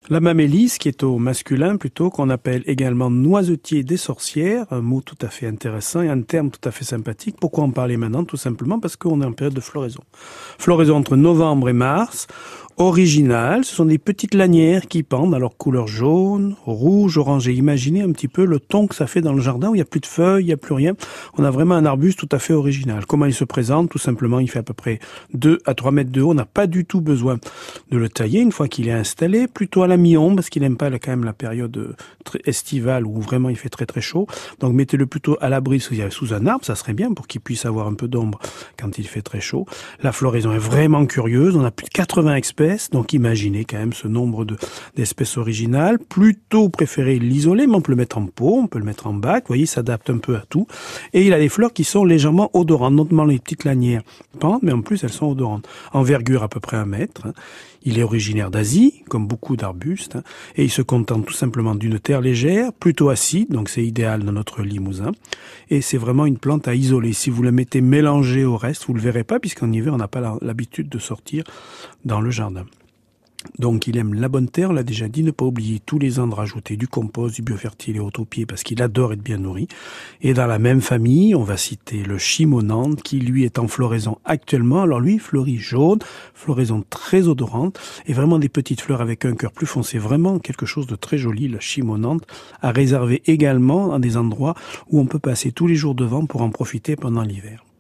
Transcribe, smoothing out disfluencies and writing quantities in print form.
La mamélis, qui est au masculin plutôt, qu'on appelle également noisetier des sorcières, un mot tout à fait intéressant et un terme tout à fait sympathique. Pourquoi en parler maintenant? Tout simplement parce qu'on est en période de floraison. Floraison entre novembre et mars. Original, ce sont des petites lanières qui pendent, alors couleur jaune, rouge, orangé. Imaginez un petit peu le ton que ça fait dans le jardin où il n'y a plus de feuilles, il n'y a plus rien. On a vraiment un arbuste tout à fait original. Comment il se présente? Tout simplement, il fait à peu près 2 à 3 mètres de haut. On n'a pas du tout besoin de le tailler une fois qu'il est installé, plutôt à la mi-ombre, parce qu'il n'aime pas quand même la période estivale où vraiment il fait très très chaud. Donc mettez-le plutôt à l'abri sous un arbre, ça serait bien pour qu'il puisse avoir un peu d'ombre quand il fait très chaud. La floraison est vraiment curieuse, on a plus de 80 espèces, donc imaginez quand même ce nombre d'espèces originales. Plutôt préféré l'isoler, mais on peut le mettre en pot, on peut le mettre en bac, vous voyez, il s'adapte un peu à tout. Et il a des fleurs qui sont légèrement odorantes, notamment les petites lanières pendent, mais en plus elles sont odorantes. Envergure à peu près 1 mètre. Il est originaire d'Asie, comme beaucoup d'arbustes, et il se contente tout simplement d'une terre légère, plutôt acide, donc c'est idéal dans notre Limousin. Et c'est vraiment une plante à isoler. Si vous la mettez mélangée au reste, vous le verrez pas, puisqu'en hiver, on n'a pas l'habitude de sortir dans le jardin. Donc il aime la bonne terre, on l'a déjà dit, ne pas oublier tous les ans de rajouter du compost, du biofertile et autres au pied parce qu'il adore être bien nourri. Et dans la même famille, on va citer le chimonanthe qui lui est en floraison actuellement. Alors lui, il fleurit jaune, floraison très odorante et vraiment des petites fleurs avec un cœur plus foncé. Vraiment quelque chose de très joli, le chimonanthe, à réserver également à des endroits où on peut passer tous les jours devant pour en profiter pendant l'hiver.